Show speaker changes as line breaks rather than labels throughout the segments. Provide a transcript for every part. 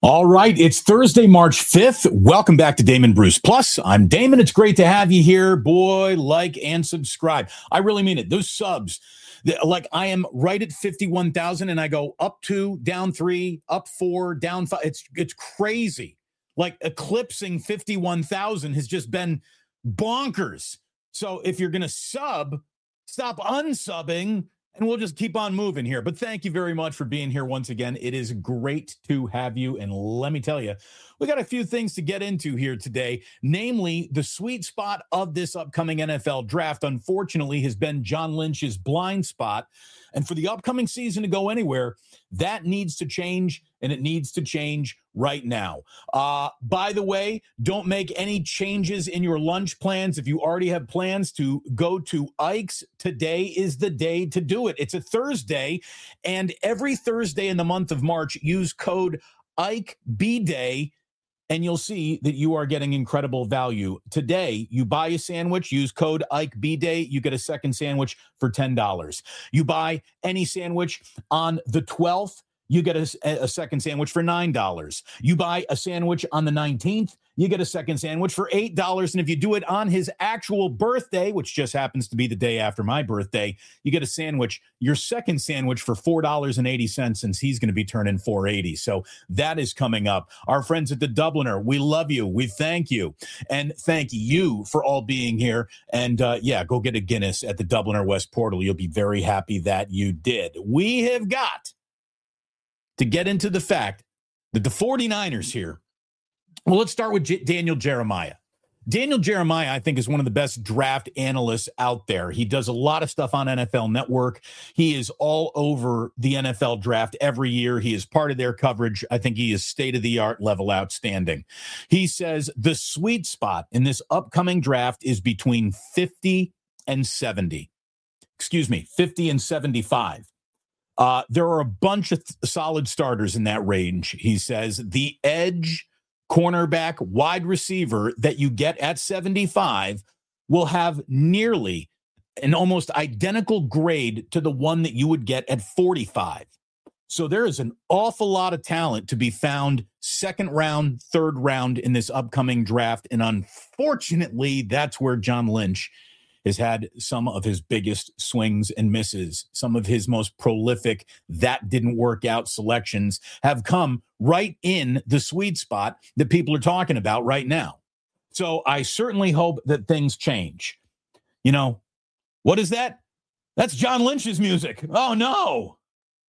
All right, it's Thursday, March 5th. Welcome back to Damon Bruce Plus. I'm Damon. It's great to have you here. Boy, like and subscribe. I really mean it. Those subs, like I am right at 51,000 and I go up 2, down 3, up 4, down 5. It's crazy. Like eclipsing 51,000 has just been bonkers. So if you're going to sub, stop unsubbing. And we'll just keep on moving here. But thank you very much for being here once again. It is great to have you. And let me tell you, we got a few things to get into here today, namely the sweet spot of this upcoming NFL draft, unfortunately, has been John Lynch's blind spot. And for the upcoming season to go anywhere, that needs to change, and it needs to change right now. By the way, don't make any changes in your lunch plans. If you already have plans to go to Ike's, today is the day to do it. It's a Thursday, and every Thursday in the month of March, use code IKEBDAY, and you'll see that you are getting incredible value. Today, you buy a sandwich, use code IKEBDAY, you get a second sandwich for $10. You buy any sandwich on the 12th, you get a second sandwich for $9. You buy a sandwich on the 19th, you get a second sandwich for $8. And if you do it on his actual birthday, which just happens to be the day after my birthday, you get a sandwich, your second sandwich for $4.80, since he's going to be turning $4.80. So that is coming up. Our friends at the Dubliner, we love you. We thank you. And thank you for all being here. And go get a Guinness at the Dubliner West Portal. You'll be very happy that you did. We have got to get into the fact that the 49ers here, well, let's start with Daniel Jeremiah. Daniel Jeremiah, I think, is one of the best draft analysts out there. He does a lot of stuff on NFL Network. He is all over the NFL draft every year. He is part of their coverage. I think he is state-of-the-art level outstanding. He says the sweet spot in this upcoming draft is between 50 and 70. 50 and 75. There are a bunch of solid starters in that range. He says the edge, cornerback, wide receiver that you get at 75 will have nearly an almost identical grade to the one that you would get at 45. So there is an awful lot of talent to be found second round, third round in this upcoming draft. And unfortunately, that's where John Lynch has had some of his biggest swings and misses. Some of his most prolific that didn't work out selections have come right in the sweet spot that people are talking about right now. So I certainly hope that things change. You know, what is that? That's John Lynch's music. Oh, no.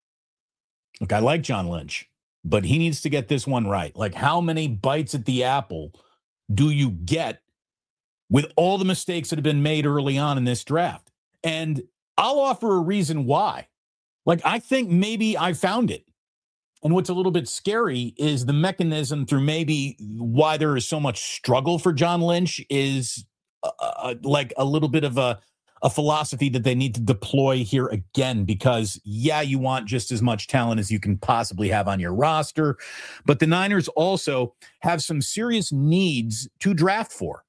Look, I like John Lynch, but he needs to get this one right. Like, how many bites at the apple do you get with all the mistakes that have been made early on in this draft? And I'll offer a reason why. Like, I think maybe I found it. And what's a little bit scary is the mechanism through maybe why there is so much struggle for John Lynch is like a little bit of a philosophy that they need to deploy here again, because, yeah, you want just as much talent as you can possibly have on your roster. But the Niners also have some serious needs to draft for.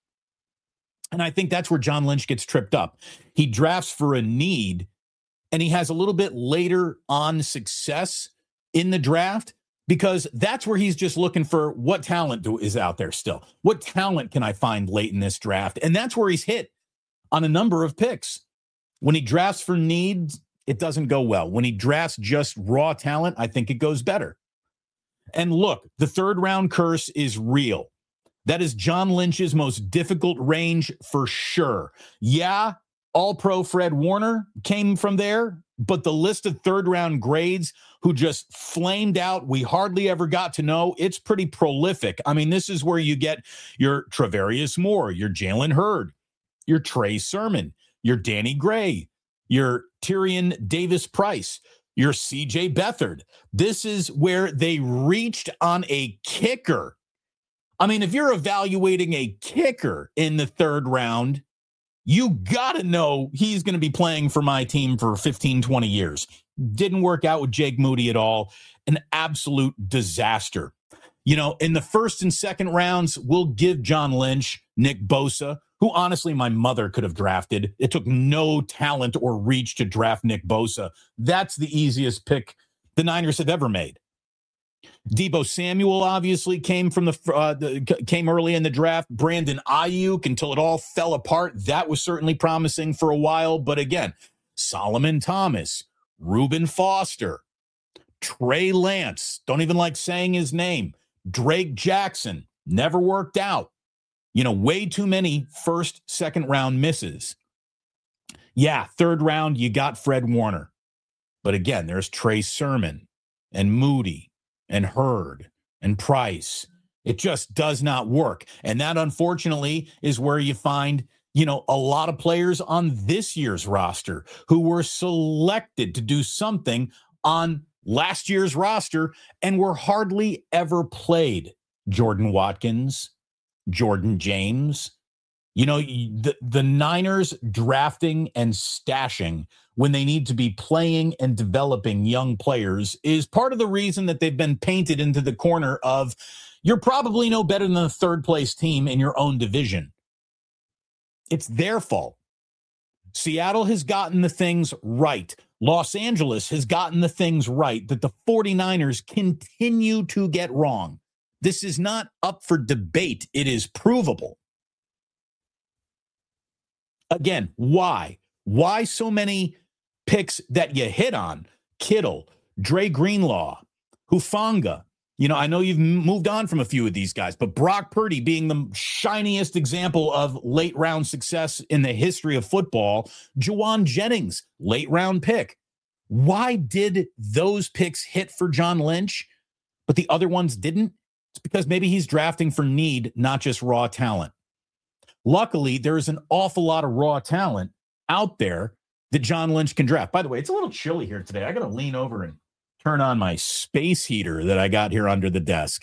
And I think that's where John Lynch gets tripped up. He drafts for a need, and he has a little bit later on success in the draft, because that's where he's just looking for what talent is out there still. What talent can I find late in this draft? And that's where he's hit on a number of picks. When he drafts for needs, it doesn't go well. When he drafts just raw talent, I think it goes better. And look, the third round curse is real. That is John Lynch's most difficult range for sure. Yeah, All-Pro Fred Warner came from there, but the list of third-round grades who just flamed out, we hardly ever got to know, it's pretty prolific. I mean, this is where you get your Travarius Moore, your Jalen Hurd, your Trey Sermon, your Danny Gray, your Tyrion Davis-Price, your C.J. Beathard. This is where they reached on a kicker. I mean, if you're evaluating a kicker in the third round, you got to know he's going to be playing for my team for 15, 20 years. Didn't work out with Jake Moody at all. An absolute disaster. You know, in the first and second rounds, we'll give John Lynch Nick Bosa, who honestly my mother could have drafted. It took no talent or reach to draft Nick Bosa. That's the easiest pick the Niners have ever made. Deebo Samuel obviously came from came early in the draft. Brandon Ayuk, until it all fell apart, that was certainly promising for a while. But again, Solomon Thomas, Reuben Foster, Trey Lance, don't even like saying his name, Drake Jackson, never worked out. Way too many first, second round misses. Yeah, third round, you got Fred Warner. But again, there's Trey Sermon and Moody and Hurd and Price. It just does not work. And that, unfortunately, is where you find, a lot of players on this year's roster who were selected to do something on last year's roster and were hardly ever played. Jordan Watkins, Jordan James. The Niners drafting and stashing when they need to be playing and developing young players is part of the reason that they've been painted into the corner of you're probably no better than the third place team in your own division. It's their fault. Seattle has gotten the things right. Los Angeles has gotten the things right that the 49ers continue to get wrong. This is not up for debate. It is provable. Again, why? Why so many picks that you hit on? Kittle, Dre Greenlaw, Hufanga. I know you've moved on from a few of these guys, but Brock Purdy being the shiniest example of late round success in the history of football. Juwan Jennings, late round pick. Why did those picks hit for John Lynch, but the other ones didn't? It's because maybe he's drafting for need, not just raw talent. Luckily, there's an awful lot of raw talent out there that John Lynch can draft. By the way, it's a little chilly here today. I got to lean over and turn on my space heater that I got here under the desk.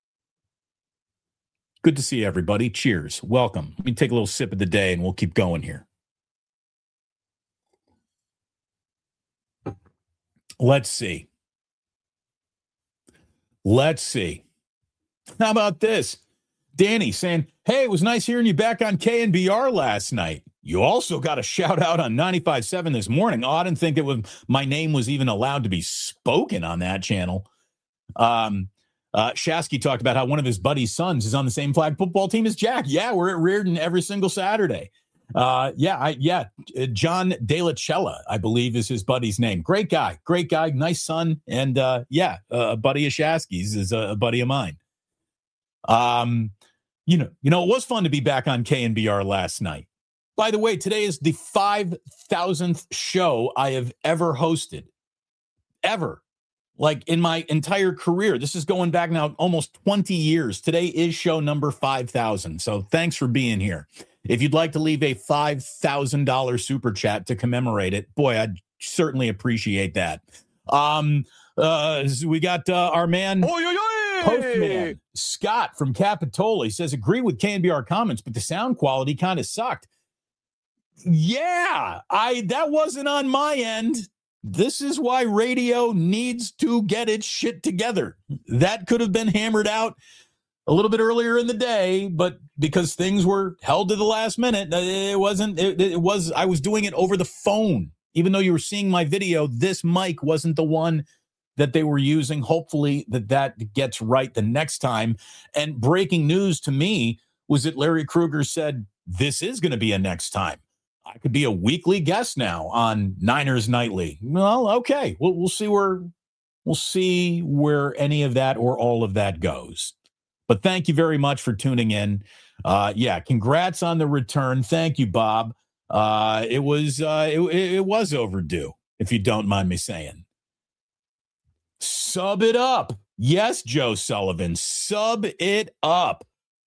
Good to see everybody. Cheers. Welcome. Let me take a little sip of the day and we'll keep going here. Let's see. How about this? Danny saying, hey, it was nice hearing you back on KNBR last night. You also got a shout out on 95.7 this morning. Oh, I didn't think my name was even allowed to be spoken on that channel. Shasky talked about how one of his buddy's sons is on the same flag football team as Jack. Yeah, we're at Reardon every single Saturday. John De La Cella, I believe is his buddy's name. Great guy, nice son. And a buddy of Shasky's is a buddy of mine. It was fun to be back on KNBR last night. By the way, today is the 5,000th show I have ever hosted. Ever. Like in my entire career. This is going back now almost 20 years. Today is show number 5,000. So thanks for being here. If you'd like to leave a $5,000 super chat to commemorate it, boy, I'd certainly appreciate that. We got our man... Postman Scott from Capitola. He says, agree with KNBR comments, but the sound quality kind of sucked. Yeah, that wasn't on my end. This is why radio needs to get its shit together. That could have been hammered out a little bit earlier in the day, but because things were held to the last minute, it wasn't. I was doing it over the phone. Even though you were seeing my video, this mic wasn't the one that they were using. Hopefully that gets right the next time. And breaking news to me was that Larry Krueger said, this is going to be a next time. I could be a weekly guest now on Niners Nightly. Well, okay. We'll see where any of that or all of that goes. But thank you very much for tuning in. Congrats on the return. Thank you, Bob. It was overdue, if you don't mind me saying. Sub it up. Yes, Joe Sullivan. Sub it up.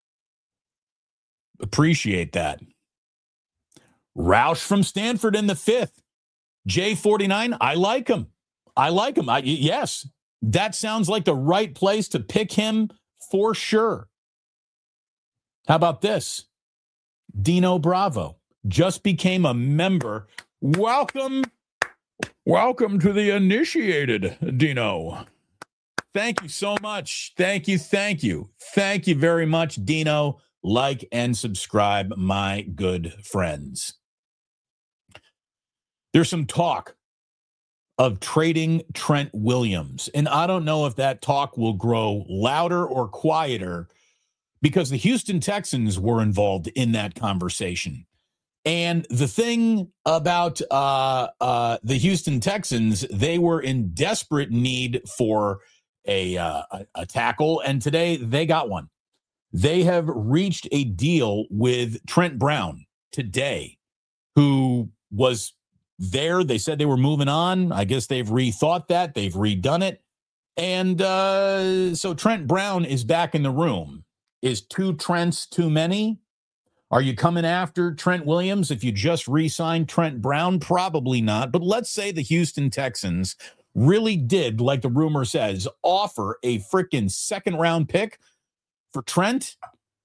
Appreciate that. Roush from Stanford in the 5th. J49, I like him. Yes, that sounds like the right place to pick him for sure. How about this? Dino Bravo just became a member. Welcome to the initiated, Dino. Thank you so much. Thank you. Thank you very much, Dino. Like and subscribe, my good friends. There's some talk of trading Trent Williams. And I don't know if that talk will grow louder or quieter because the Houston Texans were involved in that conversation. And the thing about the Houston Texans, they were in desperate need for a tackle, and today they got one. They have reached a deal with Trent Brown today, who was there. They said they were moving on. I guess they've rethought that. They've redone it. And so Trent Brown is back in the room. Is two Trents too many? Are you coming after Trent Williams if you just re-signed Trent Brown? Probably not. But let's say the Houston Texans really did, like the rumor says, offer a freaking second-round pick for Trent.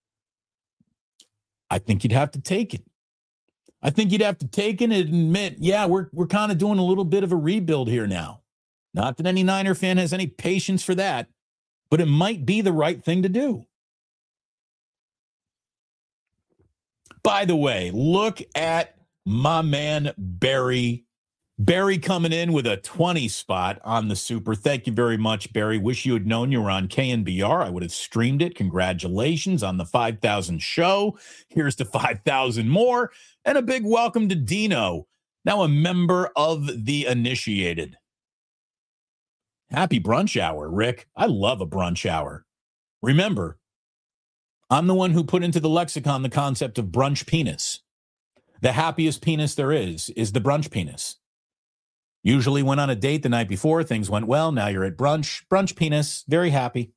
I think you'd have to take it. I think you'd have to take it and admit, yeah, we're kind of doing a little bit of a rebuild here now. Not that any Niner fan has any patience for that, but it might be the right thing to do. By the way, look at my man, Barry. Barry coming in with a 20 spot on the Super. Thank you very much, Barry. Wish you had known you were on KNBR. I would have streamed it. Congratulations on the 5,000 show. Here's to 5,000 more. And a big welcome to Dino, now a member of the Initiated. Happy brunch hour, Rick. I love a brunch hour. Remember, I'm the one who put into the lexicon the concept of brunch penis. The happiest penis there is the brunch penis. Usually went on a date the night before. Things went well. Now you're at brunch. Brunch penis. Very happy.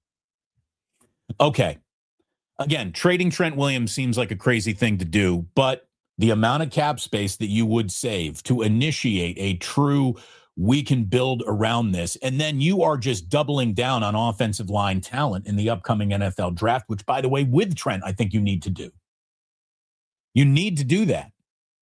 Okay. Again, trading Trent Williams seems like a crazy thing to do, but the amount of cap space that you would save to initiate a true we can build around this. And then you are just doubling down on offensive line talent in the upcoming NFL draft, which, by the way, with Trent, I think you need to do. You need to do that.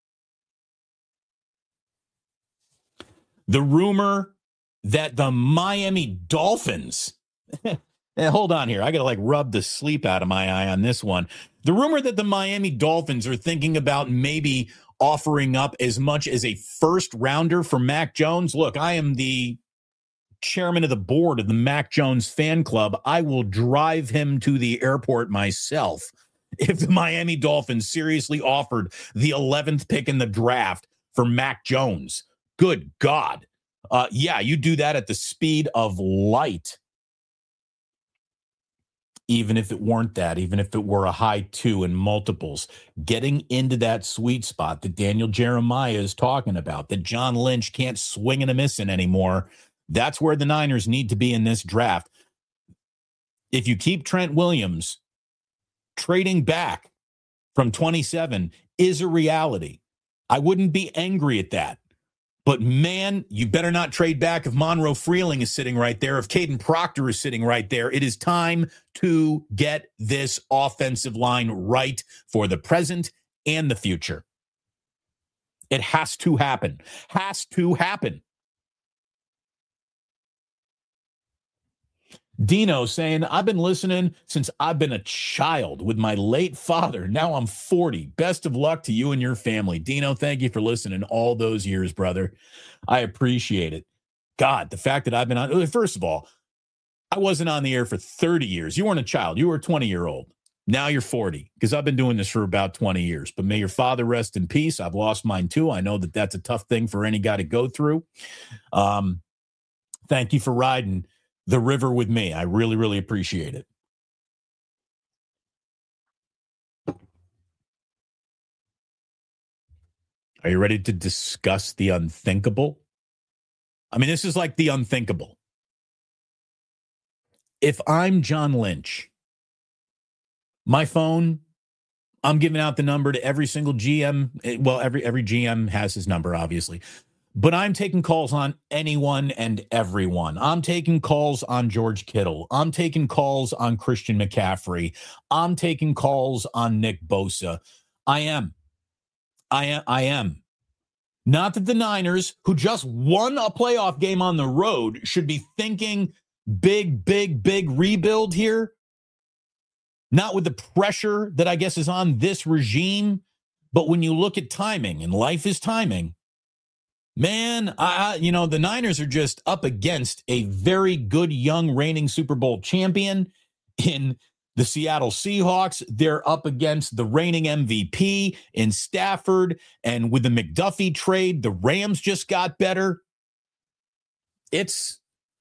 The rumor that the Miami Dolphins, hold on here, I got to rub the sleep out of my eye on this one. The rumor that the Miami Dolphins are thinking about maybe offering up as much as a first rounder for Mac Jones. Look, I am the chairman of the board of the Mac Jones fan club. I will drive him to the airport myself if the Miami Dolphins seriously offered the 11th pick in the draft for Mac Jones. Good God. Yeah, you do that at the speed of light. Even if it weren't that, even if it were a high 2 in multiples, getting into that sweet spot that Daniel Jeremiah is talking about, that John Lynch can't swing and a miss in anymore, that's where the Niners need to be in this draft. If you keep Trent Williams, trading back from 27 is a reality. I wouldn't be angry at that. But, man, you better not trade back if Monroe Freeling is sitting right there, if Caden Proctor is sitting right there. It is time to get this offensive line right for the present and the future. It has to happen. Has to happen. Dino saying, I've been listening since I've been a child with my late father. Now I'm 40. Best of luck to you and your family. Dino, thank you for listening all those years, brother. I appreciate it. God, the fact that I've been on, first of all, I wasn't on the air for 30 years. You weren't a child. You were a 20-year-old. Now you're 40, because I've been doing this for about 20 years. But may your father rest in peace. I've lost mine too. I know that that's a tough thing for any guy to go through. Thank you for riding the river with me. I really, really appreciate it. Are you ready to discuss the unthinkable? I mean, this is like the unthinkable. If I'm John Lynch, my phone, I'm giving out the number to every single GM. Well, every GM has his number, obviously. But I'm taking calls on anyone and everyone. I'm taking calls on George Kittle. I'm taking calls on Christian McCaffrey. I'm taking calls on Nick Bosa. I am. Not that the Niners, who just won a playoff game on the road, should be thinking big rebuild here. Not with the pressure that I guess is on this regime. But when you look at timing, and life is timing, Man, the Niners are just up against a very good young reigning Super Bowl champion in the Seattle Seahawks. They're up against the reigning MVP in Stafford. And with the McDuffie trade, the Rams just got better. It's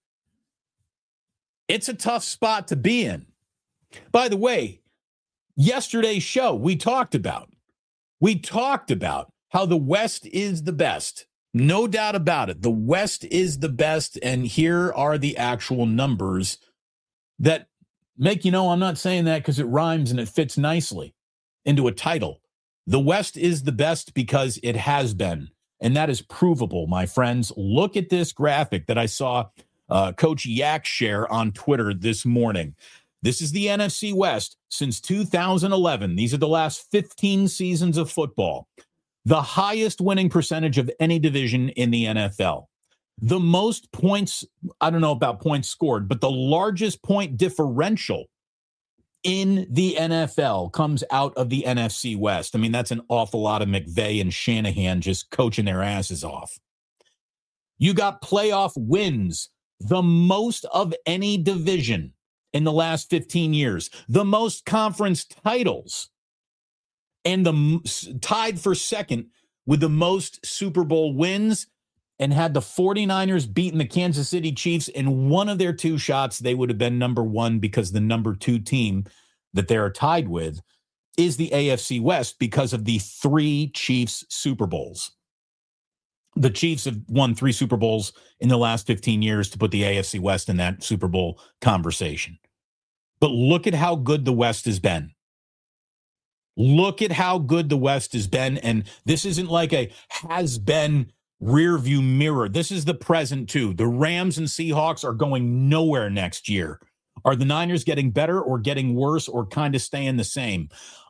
a tough spot to be in. By the way, yesterday's show, we talked about how the West is the best. No doubt about it. The West is the best. And here are the actual numbers that make you know I'm not saying that because it rhymes and it fits nicely into a title. The West is the best because it has been. And that is provable, my friends. Look at this graphic that I saw Coach Yak share on Twitter this morning. This is the NFC West since 2011. These are the last 15 seasons of football. The highest winning percentage of any division in the NFL. The most points, I don't know about points scored, but the largest point differential in the NFL comes out of the NFC West. I mean, that's an awful lot of McVay and Shanahan just coaching their asses off. You got playoff wins, the most of any division in the last 15 years, the most conference titles, and tied for second with the most Super Bowl wins, and had the 49ers beaten the Kansas City Chiefs in one of their two shots, they would have been number one because the number two team that they're tied with is the AFC West because of the 3 Chiefs Super Bowls. The Chiefs have won 3 Super Bowls in the last 15 years to put the AFC West in that Super Bowl conversation. But look at how good the West has been. Look at how good the West has been. And this isn't like a has-been rearview mirror. This is the present, too. The Rams and Seahawks are going nowhere next year. Are the Niners getting better or getting worse or kind of staying the same?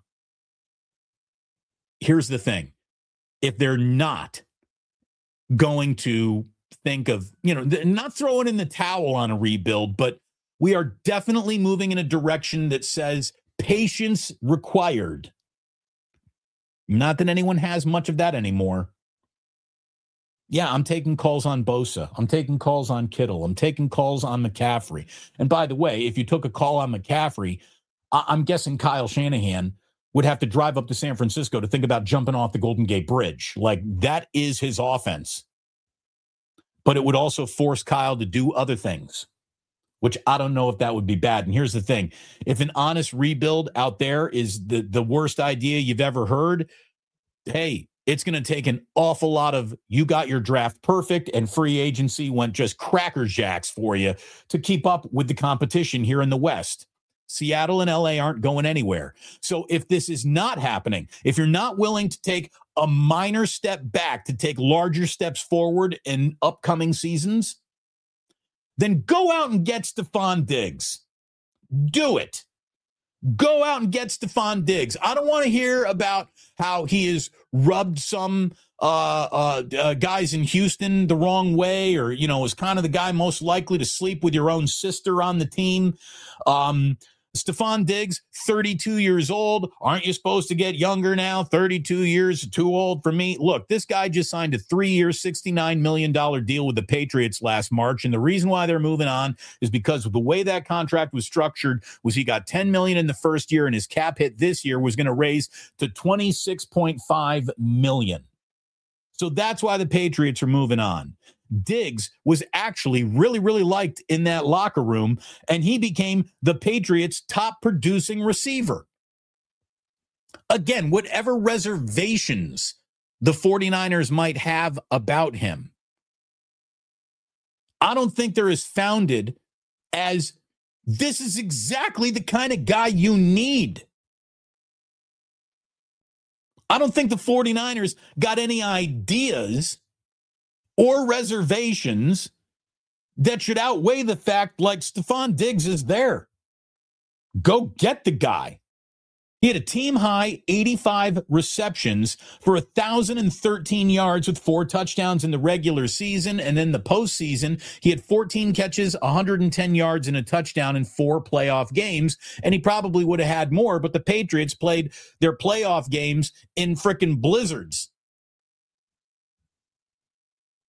Here's the thing. If they're not going to think of, not throwing in the towel on a rebuild, but we are definitely moving in a direction that says patience required. Not that anyone has much of that anymore. Yeah, I'm taking calls on Bosa. I'm taking calls on Kittle. I'm taking calls on McCaffrey. And by the way, if you took a call on McCaffrey, I'm guessing Kyle Shanahan would have to drive up to San Francisco to think about jumping off the Golden Gate Bridge. Like, that is his offense. But it would also force Kyle to do other things, which I don't know if that would be bad. And here's the thing. If an honest rebuild out there is the worst idea you've ever heard, hey, it's going to take an awful lot of you got your draft perfect and free agency went just cracker jacks for you to keep up with the competition here in the West. Seattle and LA aren't going anywhere. So if this is not happening, if you're not willing to take a minor step back to take larger steps forward in upcoming seasons, then go out and get Stephon Diggs. Do it. Go out and get Stephon Diggs. I don't want to hear about how he has rubbed some guys in Houston the wrong way, or, is kind of the guy most likely to sleep with your own sister on the team. Stephon Diggs, 32 years old. Aren't you supposed to get younger now? 32 years, too old for me. Look, this guy just signed a 3-year, $69 million deal with the Patriots last March. And the reason why they're moving on is because of the way that contract was structured was he got $10 million in the first year and his cap hit this year was going to raise to $26.5 million. So that's why the Patriots are moving on. Diggs was actually really, really liked in that locker room, and he became the Patriots' top producing receiver. Again, whatever reservations the 49ers might have about him, I don't think they're as founded as this is exactly the kind of guy you need. I don't think the 49ers got any ideas or reservations that should outweigh the fact like Stephon Diggs is there. Go get the guy. He had a team-high 85 receptions for 1,013 yards with 4 touchdowns in the regular season. And then the postseason, he had 14 catches, 110 yards, and a touchdown in 4 playoff games. And he probably would have had more, but the Patriots played their playoff games in frickin' blizzards.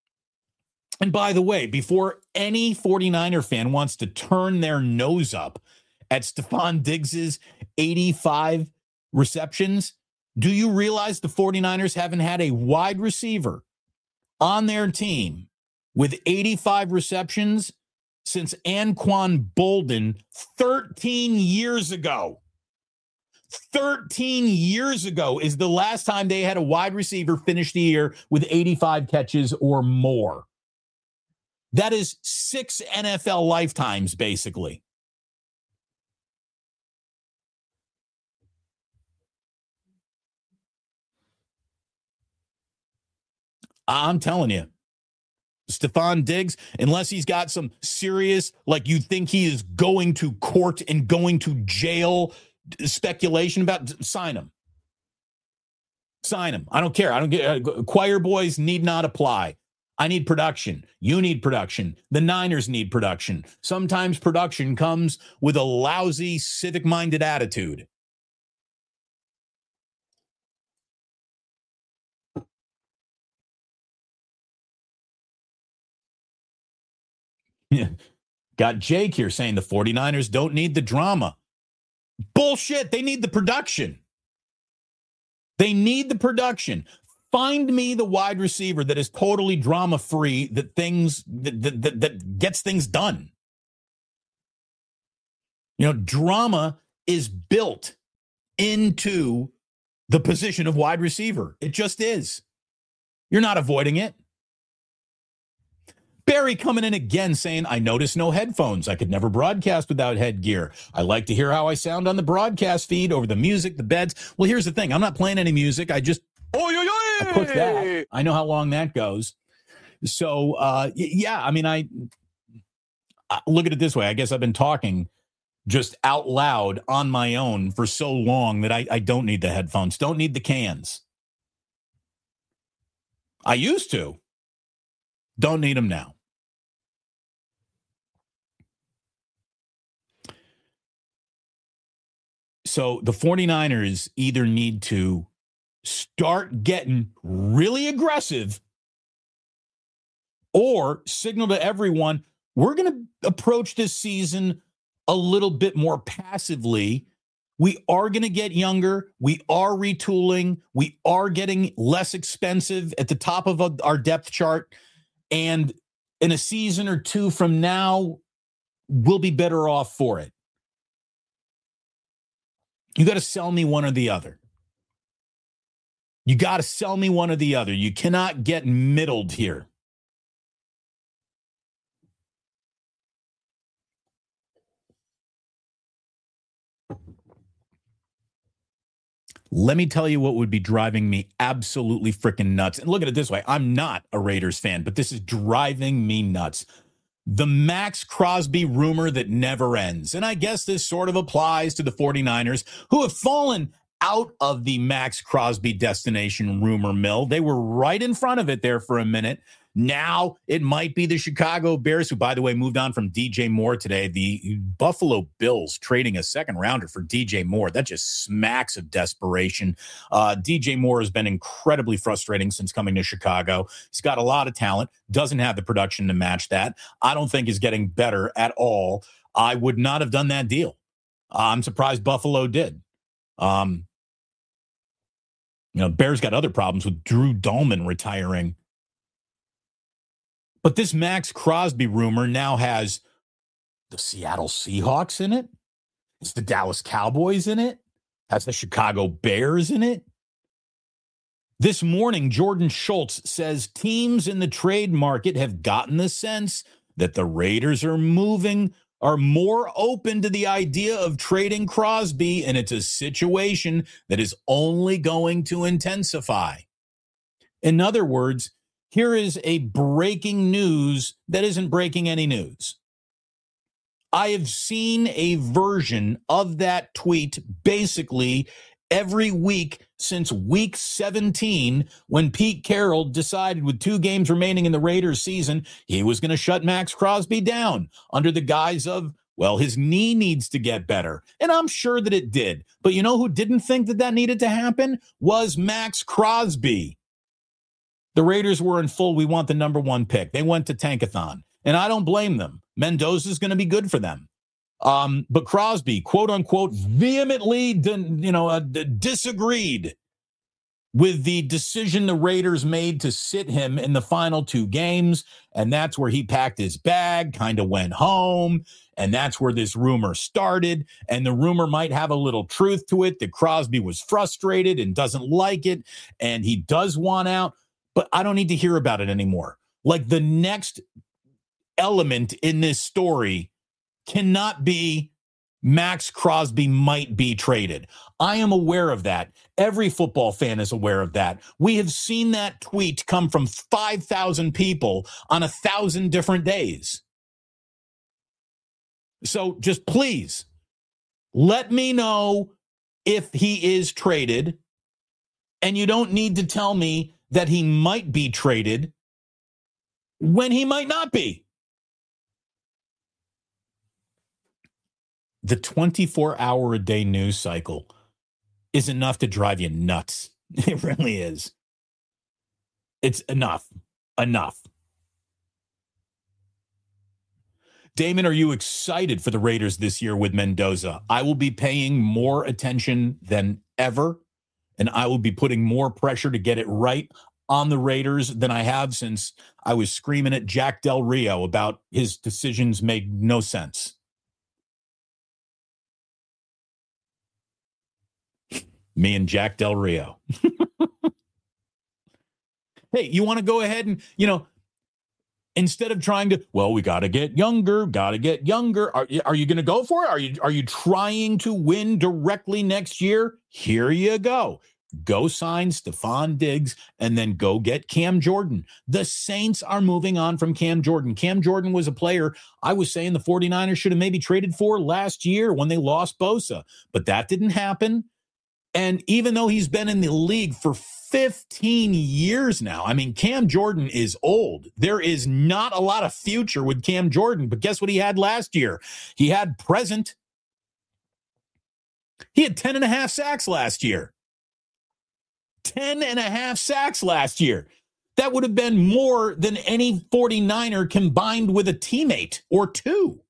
And by the way, before any 49er fan wants to turn their nose up at Stephon Diggs's 85 receptions, do you realize the 49ers haven't had a wide receiver on their team with 85 receptions since Anquan Boldin 13 years ago? 13 years ago is the last time they had a wide receiver finish the year with 85 catches or more. That is 6 NFL lifetimes, basically. I'm telling you, Stephon Diggs, unless he's got some serious, like you think he is going to court and going to jail speculation about, sign him. Sign him. I don't care. I don't get choir boys need not apply. I need production. You need production. The Niners need production. Sometimes production comes with a lousy, civic-minded attitude. Yeah. Got Jake here saying the 49ers don't need the drama. Bullshit. They need the production. They need the production. Find me the wide receiver that is totally drama-free, that gets things done. You know, drama is built into the position of wide receiver. It just is. You're not avoiding it. Barry coming in again saying, I noticed no headphones. I could never broadcast without headgear. I like to hear how I sound on the broadcast feed over the music, the beds. Well, here's the thing. I'm not playing any music. I just I put that. I know how long that goes. So, yeah, I mean, I look at it this way. I guess I've been talking just out loud on my own for so long that I don't need the headphones, don't need the cans. I used to. Don't need them now. So the 49ers either need to start getting really aggressive or signal to everyone, we're going to approach this season a little bit more passively. We are going to get younger. We are retooling. We are getting less expensive at the top of our depth chart. And in a season or two from now, we'll be better off for it. You got to sell me one or the other. You got to sell me one or the other. You cannot get middled here. Let me tell you what would be driving me absolutely freaking nuts. And look at it this way. I'm not a Raiders fan, but this is driving me nuts. The Max Crosby rumor that never ends. And I guess this sort of applies to the 49ers, who have fallen out of the Max Crosby destination rumor mill. They were right in front of it there for a minute. Now it might be the Chicago Bears, who, by the way, moved on from DJ Moore today. The Buffalo Bills trading a second rounder for DJ Moore. That just smacks of desperation. DJ Moore has been incredibly frustrating since coming to Chicago. He's got a lot of talent, doesn't have the production to match that. I don't think is getting better at all. I would not have done that deal. I'm surprised Buffalo did. Bears got other problems with Drew Dahlman retiring. But this Max Crosby rumor now has the Seattle Seahawks in it. It's the Dallas Cowboys in it. Has the Chicago Bears in it. This morning, Jordan Schultz says teams in the trade market have gotten the sense that the Raiders are more open to the idea of trading Crosby, and it's a situation that is only going to intensify. In other words, here is a breaking news that isn't breaking any news. I have seen a version of that tweet basically every week since week 17, when Pete Carroll decided with 2 games remaining in the Raiders season, he was going to shut Max Crosby down under the guise of, well, his knee needs to get better. And I'm sure that it did. But you know who didn't think that needed to happen? Was Max Crosby. The Raiders were in full, we want the number 1 pick. They went to Tankathon, and I don't blame them. Mendoza's going to be good for them. But Crosby, quote unquote, vehemently, disagreed with the decision the Raiders made to sit him in the final 2 games. And that's where he packed his bag, kind of went home. And that's where this rumor started. And the rumor might have a little truth to it that Crosby was frustrated and doesn't like it. And he does want out. But I don't need to hear about it anymore. Like, the next element in this story cannot be Max Crosby might be traded. I am aware of that. Every football fan is aware of that. We have seen that tweet come from 5,000 people on 1,000 different days. So just please let me know if he is traded, and you don't need to tell me that he might be traded when he might not be. The 24-hour-a-day news cycle is enough to drive you nuts. It really is. It's enough. Enough. Damon, are you excited for the Raiders this year with Mendoza? I will be paying more attention than ever, and I will be putting more pressure to get it right on the Raiders than I have since I was screaming at Jack Del Rio about his decisions made no sense. Me and Jack Del Rio. Hey, you want to go ahead and, instead of trying to, we got to get younger. Are you going to go for it? Are you trying to win directly next year? Here you go. Go sign Stephon Diggs and then go get Cam Jordan. The Saints are moving on from Cam Jordan. Cam Jordan was a player I was saying the 49ers should have maybe traded for last year when they lost Bosa, but that didn't happen. And even though he's been in the league for 15 years now, I mean, Cam Jordan is old. There is not a lot of future with Cam Jordan, but guess what he had last year? He had present. He had 10.5 sacks last year. 10.5 sacks last year. That would have been more than any 49er combined with a teammate or two.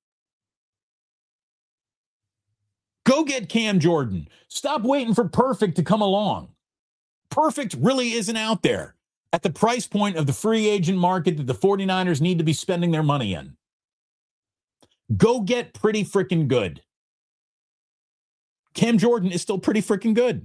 Go get Cam Jordan. Stop waiting for Perfect to come along. Perfect really isn't out there at the price point of the free agent market that the 49ers need to be spending their money in. Go get pretty freaking good. Cam Jordan is still pretty freaking good.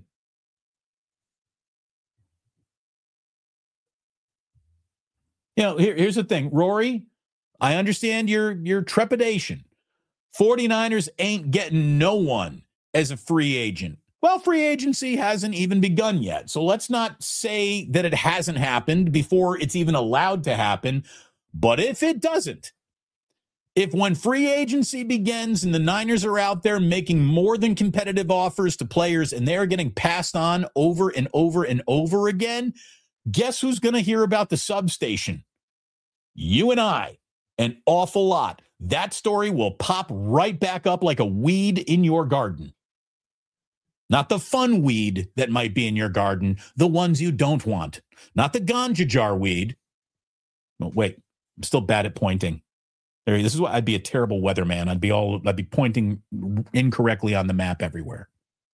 Here's the thing, Rory, I understand your trepidation. 49ers ain't getting no one as a free agent. Well, free agency hasn't even begun yet. So let's not say that it hasn't happened before it's even allowed to happen. But if it doesn't, if when free agency begins and the Niners are out there making more than competitive offers to players and they're getting passed on over and over and over again, guess who's going to hear about the substation? You and I, an awful lot. That story will pop right back up like a weed in your garden. Not the fun weed that might be in your garden, the ones you don't want. Not the ganja jar weed. Oh, wait, I'm still bad at pointing. This is why I'd be a terrible weatherman. I'd be pointing incorrectly on the map everywhere.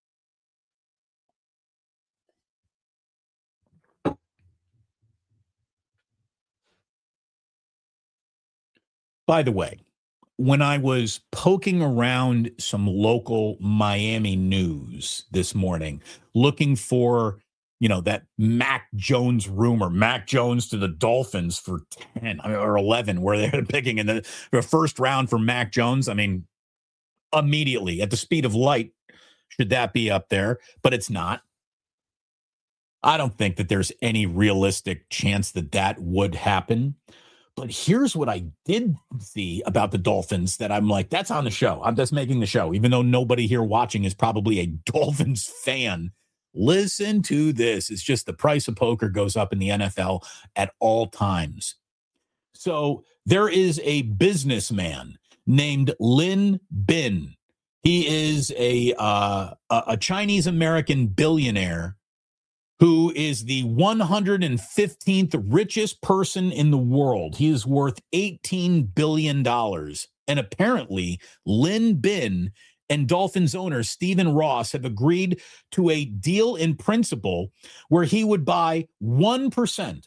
By the way, when I was poking around some local Miami news this morning, looking for, that Mac Jones rumor, Mac Jones to the Dolphins for 10 or 11, where they're picking in the first round for Mac Jones. I mean, immediately at the speed of light, should that be up there? But it's not. I don't think that there's any realistic chance that would happen. But here's what I did see about the Dolphins that I'm like, that's on the show. I'm just making the show, even though nobody here watching is probably a Dolphins fan. Listen to this. It's just the price of poker goes up in the NFL at all times. So there is a businessman named Lin Bin. He is a Chinese-American billionaire who is the 115th richest person in the world. He is worth $18 billion. And apparently, Lin Bin and Dolphins owner Stephen Ross have agreed to a deal in principle where he would buy 1%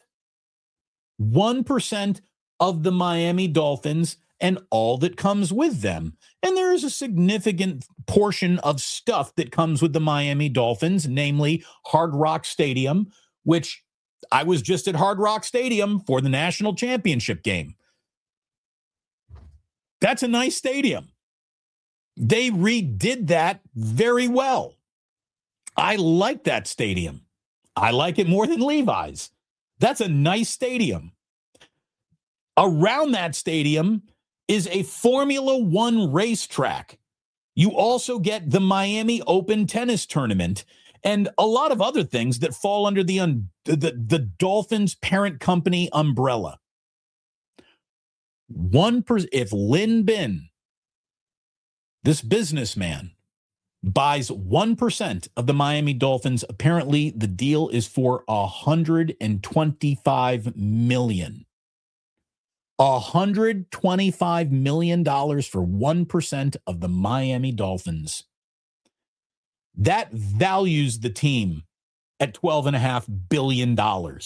of the Miami Dolphins and all that comes with them. And there is a significant portion of stuff that comes with the Miami Dolphins, namely Hard Rock Stadium, which I was just at Hard Rock Stadium for the national championship game. That's a nice stadium. They redid that very well. I like that stadium. I like it more than Levi's. That's a nice stadium. Around that stadium is a Formula One racetrack. You also get the Miami Open tennis tournament and a lot of other things that fall under the Dolphins parent company umbrella. 1%, if Lin Bin, this businessman, buys 1% of the Miami Dolphins, apparently the deal is for $125 million. $125 million for 1% of the Miami Dolphins. That values the team at $12.5 billion.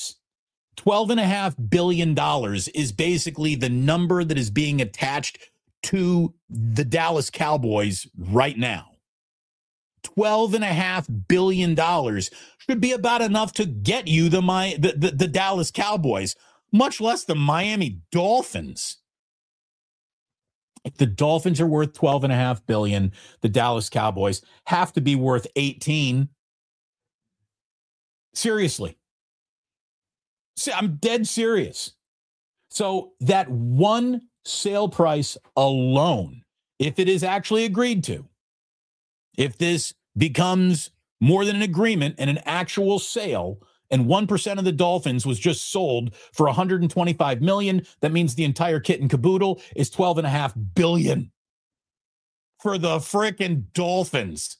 $12.5 billion is basically the number that is being attached to the Dallas Cowboys right now. $12.5 billion should be about enough to get you the Dallas Cowboys, much less the Miami Dolphins. If the Dolphins are worth $12.5 billion, the Dallas Cowboys have to be worth 18. Seriously. See, I'm dead serious. So that one sale price alone, if it is actually agreed to, if this becomes more than an agreement and an actual sale, and 1% of the Dolphins was just sold for $125 million, that means the entire kit and caboodle is $12.5 billion for the frickin' Dolphins.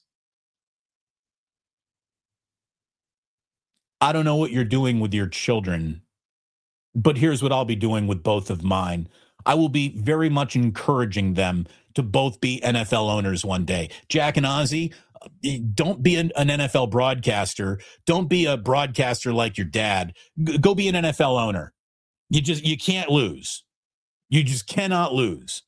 I don't know what you're doing with your children, but here's what I'll be doing with both of mine. I will be very much encouraging them to both be NFL owners one day. Jack and Ozzy, don't be an NFL broadcaster. Don't be a broadcaster like your dad. Go be an NFL owner. You can't lose. You just cannot lose.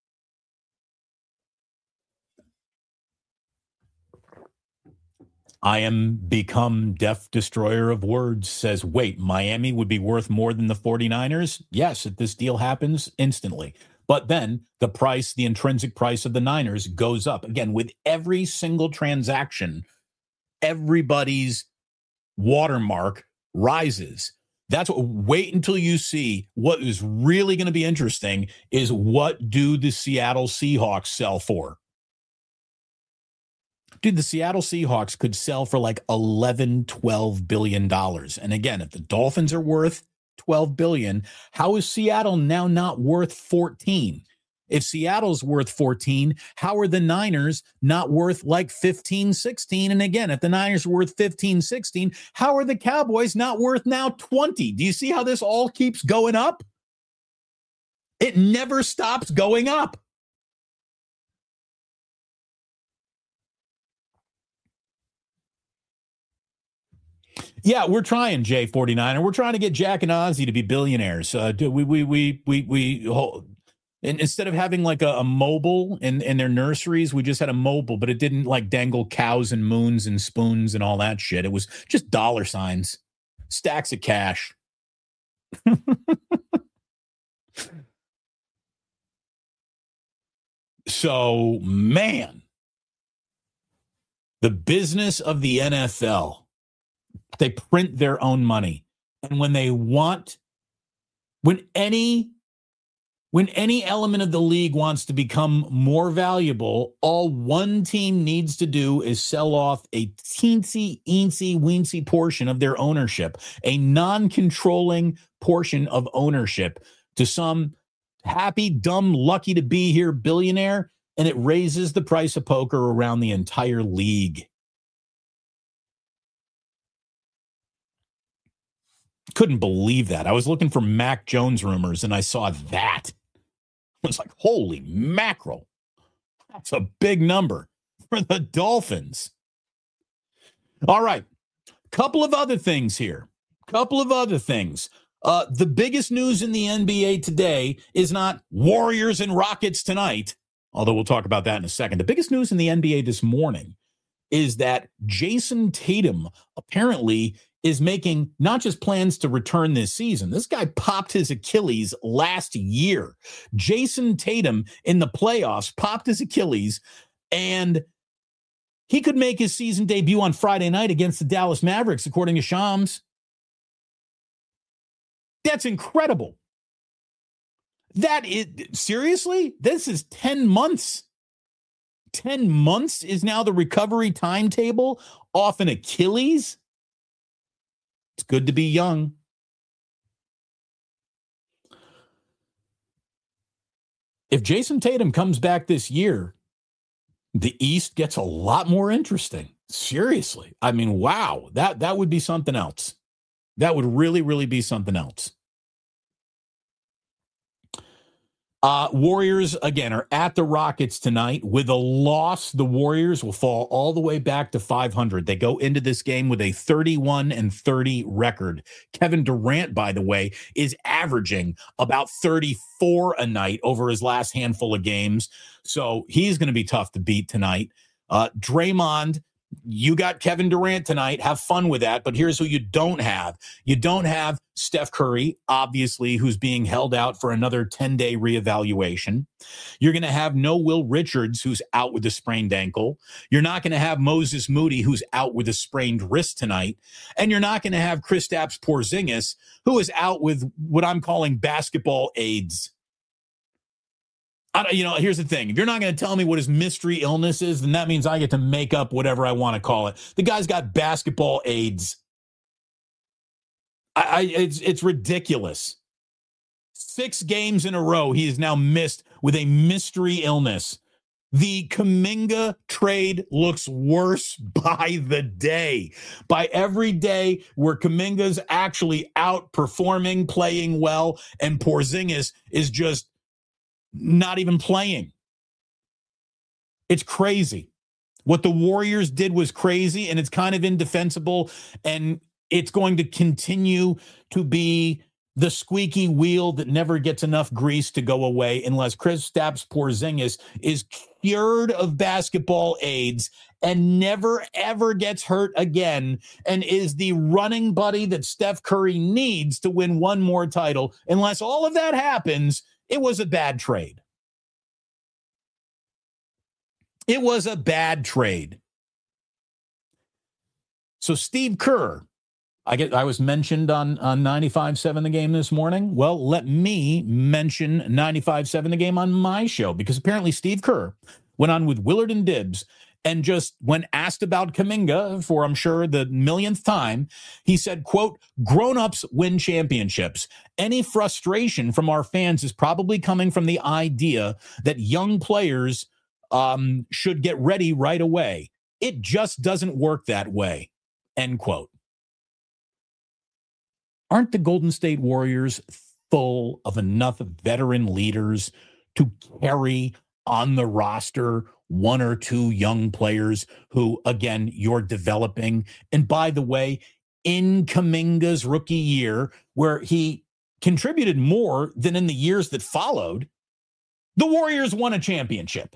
I am become deaf destroyer of words, says, wait, Miami would be worth more than the 49ers? Yes, if this deal happens, instantly. But then the price, the intrinsic price of the Niners goes up. Again, with every single transaction, everybody's watermark rises. That's what, wait until you see what is really going to be interesting is what do the Seattle Seahawks sell for? Dude, the Seattle Seahawks could sell for like $11-12 billion. And again, if the Dolphins are worth $12 billion, how is Seattle now not worth 14? If Seattle's worth 14, how are the Niners not worth like 15, 16? And again, if the Niners are worth 15, 16, how are the Cowboys not worth now 20? Do you see how this all keeps going up? It never stops going up. Yeah, we're trying, J49er. We're trying to get Jack and Ozzy to be billionaires. And instead of having like a mobile in their nurseries, we just had a mobile, but it didn't like dangle cows and moons and spoons and all that shit. It was just dollar signs, stacks of cash. So, man, the business of the NFL. They print their own money. And when any element of the league wants to become more valuable, all one team needs to do is sell off a teensy-weensy portion of their ownership, a non-controlling portion of ownership to some happy, dumb, lucky to be here billionaire, and it raises the price of poker around the entire league. Couldn't believe that. I was looking for Mac Jones rumors, and I saw that. I was like, holy mackerel. That's a big number for the Dolphins. All right. Couple of other things here. The biggest news in the NBA today is not Warriors and Rockets tonight, although we'll talk about that in a second. The biggest news in the NBA this morning is that Jason Tatum apparently is making not just plans to return this season. This guy popped his Achilles last year. Jason Tatum in the playoffs popped his Achilles, and he could make his season debut on Friday night against the Dallas Mavericks, according to Shams. That's incredible. Seriously? This is 10 months. 10 months is now the recovery timetable off an Achilles. It's good to be young. If Jason Tatum comes back this year, the East gets a lot more interesting. Seriously. I mean, wow. That would be something else. That would really, really be something else. Warriors, again, are at the Rockets tonight. With a loss, the Warriors will fall all the way back to 500. They go into this game with a 31-30 record. Kevin Durant, by the way, is averaging about 34 a night over his last handful of games. So he's going to be tough to beat tonight. Draymond, you got Kevin Durant tonight. Have fun with that. But here's who you don't have. You don't have Steph Curry, obviously, who's being held out for another 10-day reevaluation. You're going to have no Will Richards, who's out with a sprained ankle. You're not going to have Moses Moody, who's out with a sprained wrist tonight. And you're not going to have Kristaps Porzingis, who is out with what I'm calling basketball AIDS. Here's the thing. If you're not going to tell me what his mystery illness is, then that means I get to make up whatever I want to call it. The guy's got basketball AIDS. It's ridiculous. 6 games in a row he is now missed with a mystery illness. The Kuminga trade looks worse by the day. By every day where Kuminga's actually outperforming, playing well, and Porzingis is just not even playing. It's crazy. What the Warriors did was crazy, and it's kind of indefensible, and it's going to continue to be the squeaky wheel that never gets enough grease to go away unless Kristaps Porzingis is cured of basketball AIDS and never, ever gets hurt again and is the running buddy that Steph Curry needs to win one more title. Unless all of that happens, it was a bad trade. It was a bad trade. So Steve Kerr, I was mentioned on 95.7 The Game this morning. Well, let me mention 95.7 The Game on my show, because apparently Steve Kerr went on with Willard and Dibbs and just, when asked about Kuminga for, I'm sure, the millionth time, he said, quote, "Grown-ups win championships. Any frustration from our fans is probably coming from the idea that young players should get ready right away. It just doesn't work that way," end quote. Aren't the Golden State Warriors full of enough veteran leaders to carry on the roster one or two young players who, again, you're developing? And by the way, in Kuminga's rookie year, where he contributed more than in the years that followed, the Warriors won a championship.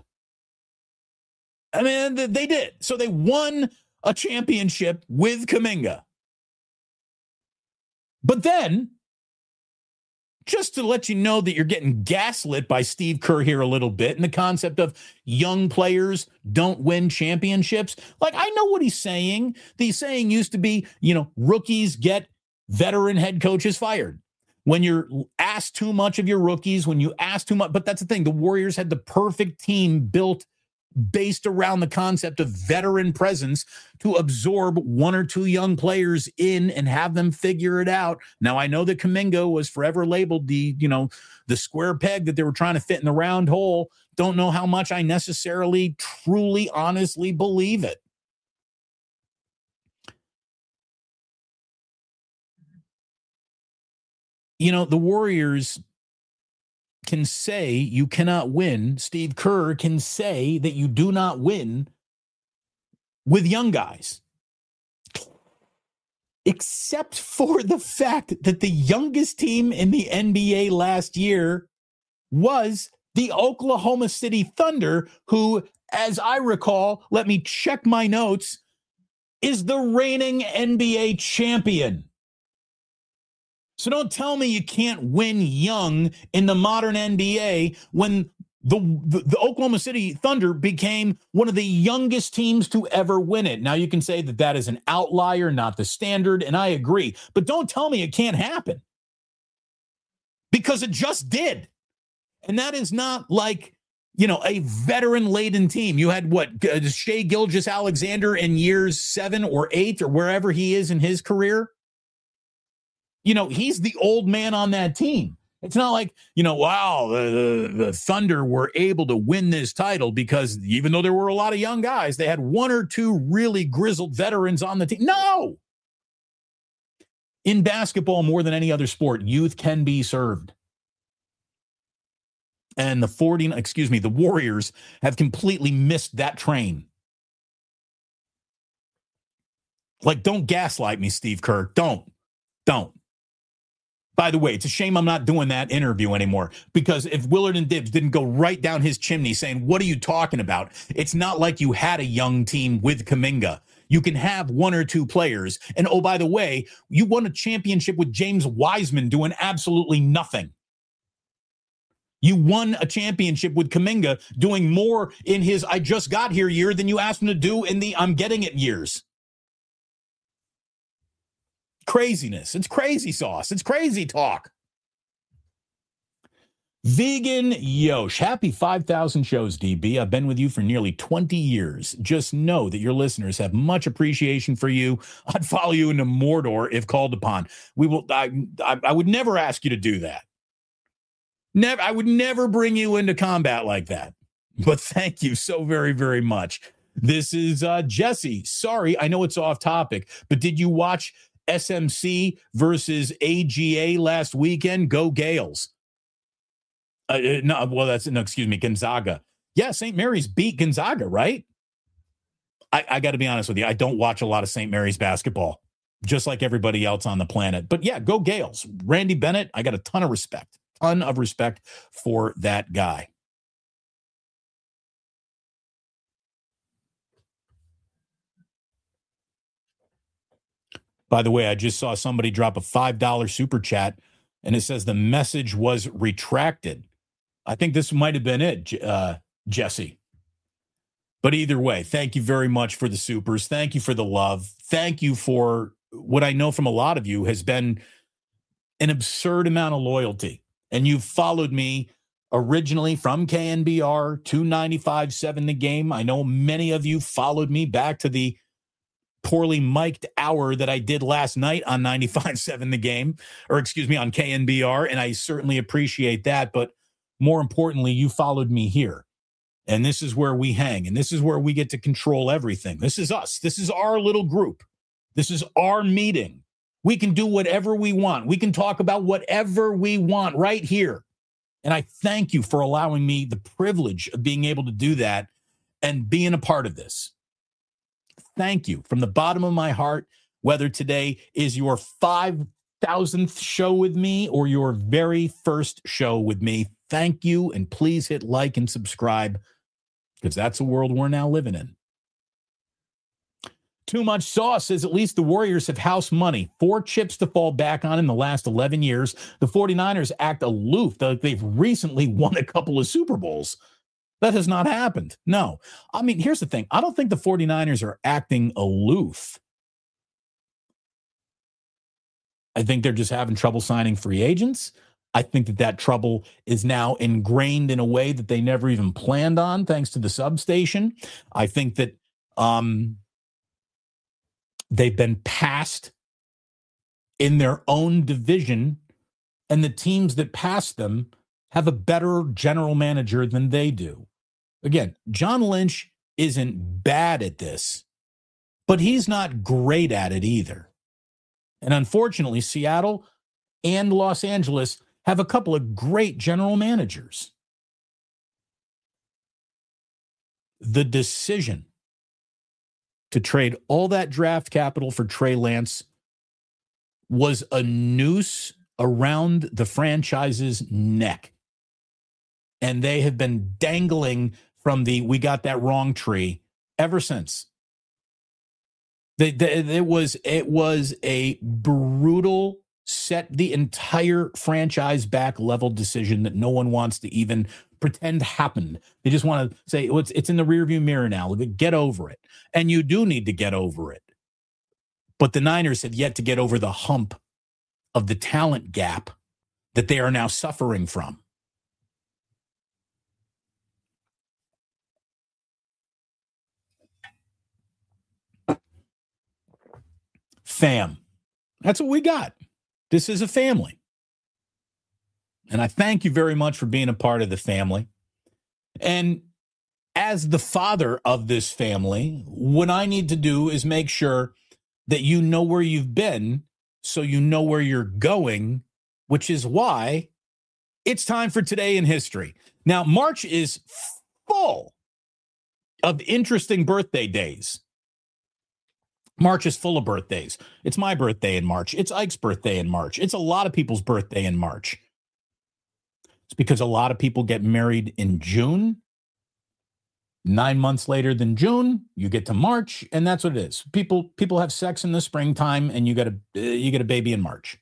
I mean, they did. So they won a championship with Kuminga. But then, just to let you know that you're getting gaslit by Steve Kerr here a little bit, and the concept of young players don't win championships. Like, I know what he's saying. The saying used to be, rookies get veteran head coaches fired. When you're asked too much of your rookies, when you ask too much, but that's the thing. The Warriors had the perfect team built based around the concept of veteran presence to absorb one or two young players in and have them figure it out. Now, I know that Kuminga was forever labeled the square peg that they were trying to fit in the round hole. Don't know how much I necessarily, truly, honestly believe it. the Warriors can say you cannot win. Steve Kerr can say that you do not win with young guys. Except for the fact that the youngest team in the NBA last year was the Oklahoma City Thunder, who, as I recall, let me check my notes, is the reigning NBA champion. So don't tell me you can't win young in the modern NBA when the Oklahoma City Thunder became one of the youngest teams to ever win it. Now, you can say that that is an outlier, not the standard, and I agree. But don't tell me it can't happen, because it just did. And that is not like, a veteran-laden team. You had, Shai Gilgeous-Alexander in years 7 or 8 or wherever he is in his career? He's the old man on that team. It's not like, wow, the Thunder were able to win this title because even though there were a lot of young guys, they had 1 or 2 really grizzled veterans on the team. No! In basketball, more than any other sport, youth can be served. And the Warriors have completely missed that train. Like, don't gaslight me, Steve Kerr. Don't. By the way, it's a shame I'm not doing that interview anymore, because if Willard and Dibbs didn't go right down his chimney saying, what are you talking about? It's not like you had a young team with Kuminga. You can have 1 or 2 players. And, oh, by the way, you won a championship with James Wiseman doing absolutely nothing. You won a championship with Kuminga doing more in his I just got here year than you asked him to do in the I'm getting it years. Craziness. It's crazy sauce. It's crazy talk. Vegan Yosh. Happy 5,000 shows, DB. I've been with you for nearly 20 years. Just know that your listeners have much appreciation for you. I'd follow you into Mordor if called upon. I would never ask you to do that. I would never bring you into combat like that. But thank you so very, very much. This is Jesse. Sorry, I know it's off topic, but did you watch SMC versus AGA last weekend? Go Gales. Gonzaga. Yeah, St. Mary's beat Gonzaga, right? I got to be honest with you. I don't watch a lot of St. Mary's basketball, just like everybody else on the planet. But yeah, go Gales. Randy Bennett, I got a ton of respect for that guy. By the way, I just saw somebody drop a $5 super chat, and it says the message was retracted. I think this might have been it, Jesse. But either way, thank you very much for the supers. Thank you for the love. Thank you for what I know from a lot of you has been an absurd amount of loyalty. And you've followed me originally from KNBR to 95.7 The Game. I know many of you followed me back to the poorly mic'd hour that I did last night on 95.7 The Game, on KNBR, and I certainly appreciate that. But more importantly, you followed me here. And this is where we hang, and this is where we get to control everything. This is us. This is our little group. This is our meeting. We can do whatever we want. We can talk about whatever we want right here. And I thank you for allowing me the privilege of being able to do that and being a part of this. Thank you from the bottom of my heart, whether today is your 5,000th show with me or your very first show with me. Thank you, and please hit like and subscribe, because that's the world we're now living in. Too Much Sauce says at least the Warriors have house money. 4 chips to fall back on in the last 11 years. The 49ers act aloof. They've recently won a couple of Super Bowls. That has not happened. No. I mean, here's the thing. I don't think the 49ers are acting aloof. I think they're just having trouble signing free agents. I think that trouble is now ingrained in a way that they never even planned on, thanks to the substation. I think that they've been passed in their own division, and the teams that pass them have a better general manager than they do. Again, John Lynch isn't bad at this, but he's not great at it either. And unfortunately, Seattle, and Los Angeles have a couple of great general managers. The decision to trade all that draft capital for Trey Lance was a noose around the franchise's neck. And they have been dangling from the "we got that wrong" tree ever since. It was a brutal, set the entire franchise back level decision that no one wants to even pretend happened. They just want to say, well, it's in the rearview mirror now. Get over it. And you do need to get over it. But the Niners have yet to get over the hump of the talent gap that they are now suffering from. Fam. That's what we got. This is a family. And I thank you very much for being a part of the family. And as the father of this family, what I need to do is make sure that you know where you've been so you know where you're going, which is why it's time for Today in History. Now, March is full of interesting birthday days. March is full of birthdays. It's my birthday in March. It's Ike's birthday in March. It's a lot of people's birthday in March. It's because a lot of people get married in June. 9 months later than June, you get to March, and that's what it is. People have sex in the springtime, and you get a baby in March.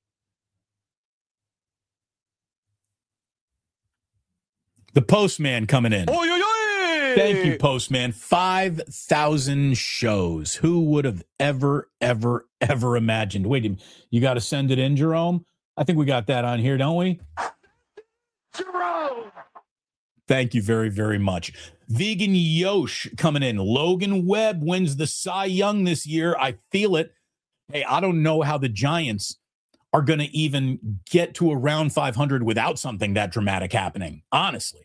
The postman coming in. Oy, oy, oy! Thank you, postman. 5,000 shows. Who would have ever imagined? Wait, you got to send it in, Jerome? I think we got that on here, don't we? Jerome! Thank you very, very much. Vegan Yosh coming in. Logan Webb wins the Cy Young this year. I feel it. Hey, I don't know how the Giants are going to even get to around 500 without something that dramatic happening, honestly.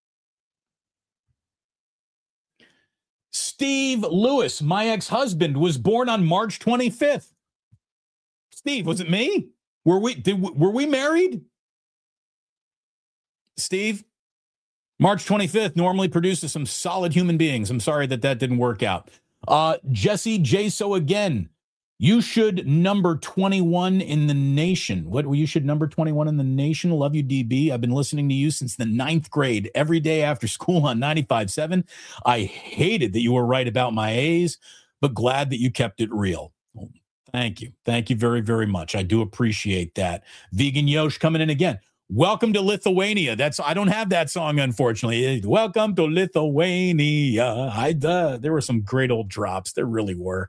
Steve Lewis, my ex-husband, was born on March 25th. Steve, was it me? Were we married? Steve, March 25th normally produces some solid human beings. I'm sorry that didn't work out. Jesse J. So again, you should number 21 in the nation. You should number 21 in the nation. Love you, DB. I've been listening to you since the 9th grade, every day after school on 95.7. I hated that you were right about my A's, but glad that you kept it real. Thank you. Thank you very, very much. I do appreciate that. Vegan Yosh coming in again. Welcome to Lithuania. I don't have that song, unfortunately. Welcome to Lithuania. There were some great old drops. There really were.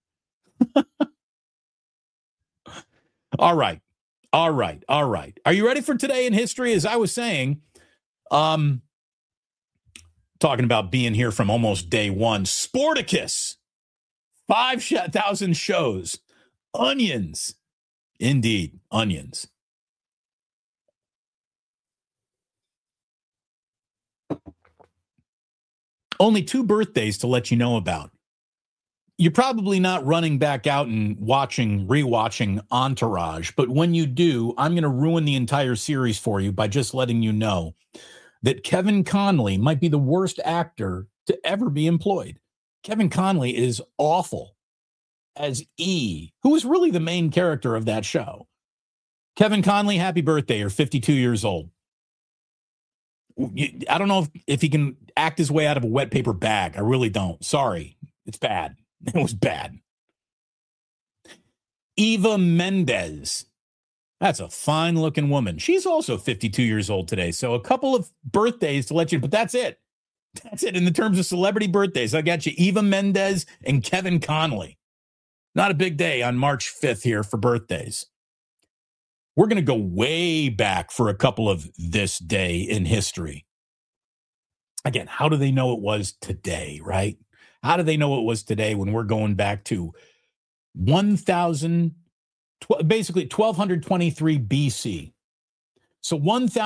All right. Are you ready for Today in History? As I was saying, talking about being here from almost day one. Sporticus, 5,000 shows. Onions. Indeed, onions. Only 2 birthdays to let you know about. You're probably not running back out and rewatching Entourage, but when you do, I'm going to ruin the entire series for you by just letting you know that Kevin Conley might be the worst actor to ever be employed. Kevin Conley is awful as E, who is really the main character of that show. Kevin Conley, happy birthday. You're 52 years old. I don't know if he can act his way out of a wet paper bag. I really don't. Sorry. It's bad. It was bad. Eva Mendes. That's a fine looking woman. She's also 52 years old today. So a couple of birthdays to let you, but that's it. That's it in the terms of celebrity birthdays. I got you Eva Mendes and Kevin Conley. Not a big day on March 5th here for birthdays. We're going to go way back for a couple of this day in history. Again, how do they know it was today, right? How do they know it was today when we're going back to basically 1223 BC? So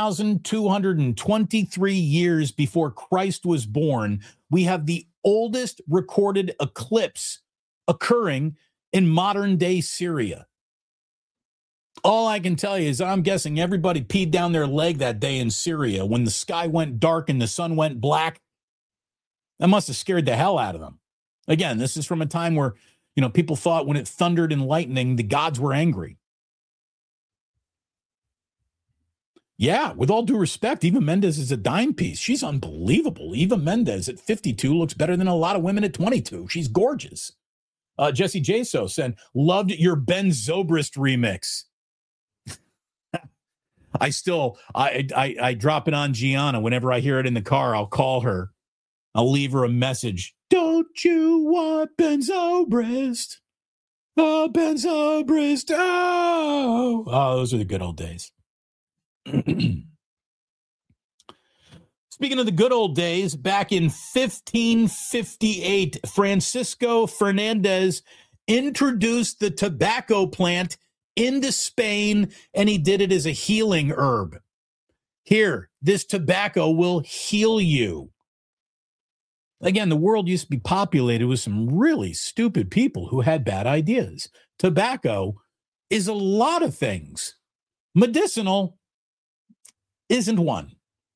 1,223 years before Christ was born, we have the oldest recorded eclipse occurring in modern day Syria. All I can tell you is I'm guessing everybody peed down their leg that day in Syria when the sky went dark and the sun went black. That must have scared the hell out of them. Again, this is from a time where, people thought when it thundered and lightning, the gods were angry. Yeah, with all due respect, Eva Mendes is a dime piece. She's unbelievable. Eva Mendes at 52 looks better than a lot of women at 22. She's gorgeous. Jesse Jaso said, loved your Ben Zobrist remix. I drop it on Gianna. Whenever I hear it in the car, I'll call her. I'll leave her a message. Don't you want Ben Zobrist? Oh, Ben Zobrist. Oh, those are the good old days. Speaking of the good old days, back in 1558, Francisco Fernandez introduced the tobacco plant into Spain, and he did it as a healing herb. Here, this tobacco will heal you. Again, the world used to be populated with some really stupid people who had bad ideas. Tobacco is a lot of things. Medicinal isn't one.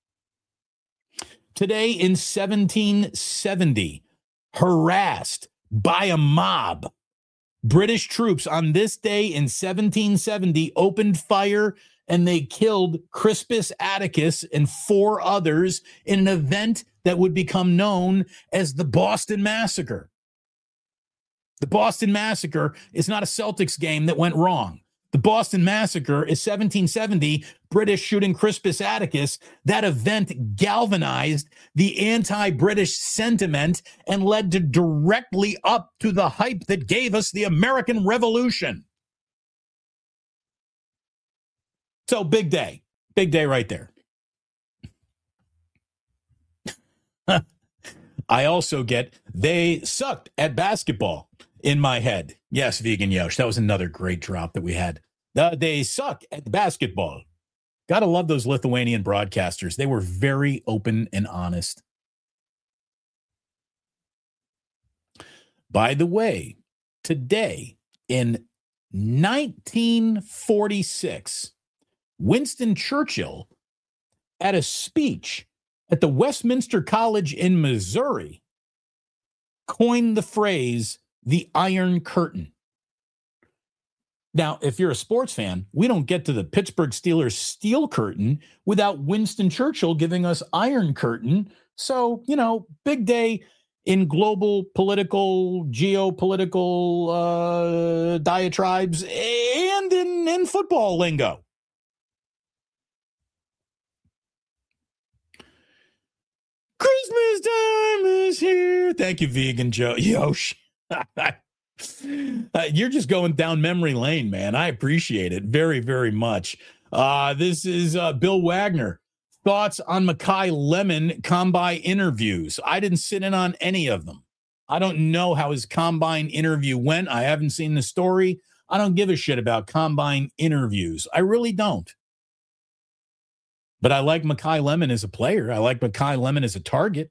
Today in 1770, harassed by a mob, British troops on this day in 1770 opened fire and they killed Crispus Attucks and 4 others in an event that would become known as the Boston Massacre. The Boston Massacre is not a Celtics game that went wrong. The Boston Massacre is 1770, British shooting Crispus Attucks. That event galvanized the anti-British sentiment and led to directly up to the hype that gave us the American Revolution. So big day right there. I also get they sucked at basketball in my head. Yes, Vegan Yosh. That was another great drop that we had. They suck at basketball. Gotta love those Lithuanian broadcasters. They were very open and honest. By the way, today in 1946, Winston Churchill, at a speech at the Westminster College in Missouri, coined the phrase, the Iron Curtain. Now, if you're a sports fan, we don't get to the Pittsburgh Steelers Steel Curtain without Winston Churchill giving us Iron Curtain. So, big day in global political, geopolitical diatribes and in football lingo. Christmas time is here. Thank you, Vegan Joe. Yosh. You're just going down memory lane, man. I appreciate it very, very much. This is Bill Wagner. Thoughts on Makai Lemon combine interviews. I didn't sit in on any of them. I don't know how his combine interview went. I haven't seen the story. I don't give a shit about combine interviews. I really don't. But I like Makai Lemon as a player. I like Makai Lemon as a target.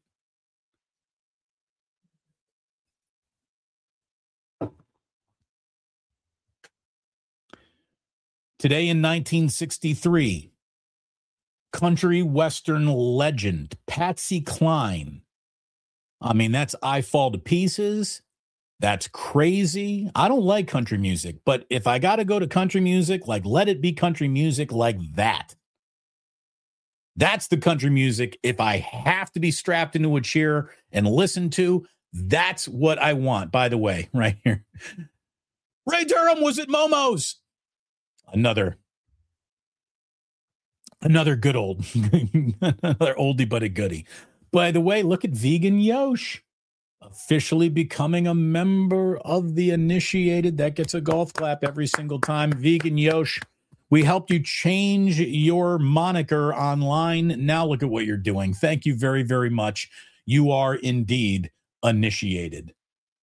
Today in 1963, country western legend Patsy Cline. I mean, that's I Fall to Pieces. That's crazy. I don't like country music, but if I got to go to country music, like let it be country music like that. That's the country music. If I have to be strapped into a chair and listen to, that's what I want. By the way, right here. Ray Durham was at Momo's. Another good old, another oldie but a goodie. By the way, look at Vegan Yosh officially becoming a member of the initiated. That gets a golf clap every single time. Vegan Yosh, we helped you change your moniker online. Now look at what you're doing. Thank you very, very much. You are indeed initiated.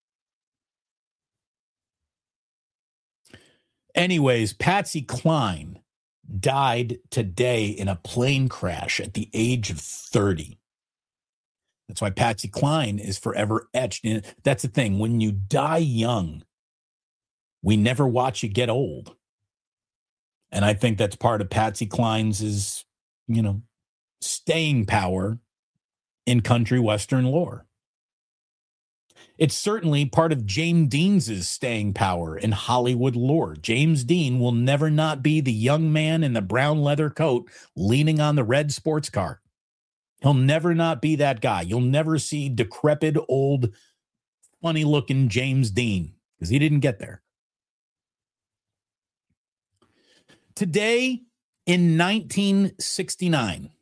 Anyways, Patsy Cline died today in a plane crash at the age of 30. That's why Patsy Cline is forever etched in. That's the thing. When you die young, we never watch you get old. And I think that's part of Patsy Cline's, staying power in country western lore. It's certainly part of James Dean's staying power in Hollywood lore. James Dean will never not be the young man in the brown leather coat leaning on the red sports car. He'll never not be that guy. You'll never see decrepit, old, funny-looking James Dean because he didn't get there. Today, in 1969,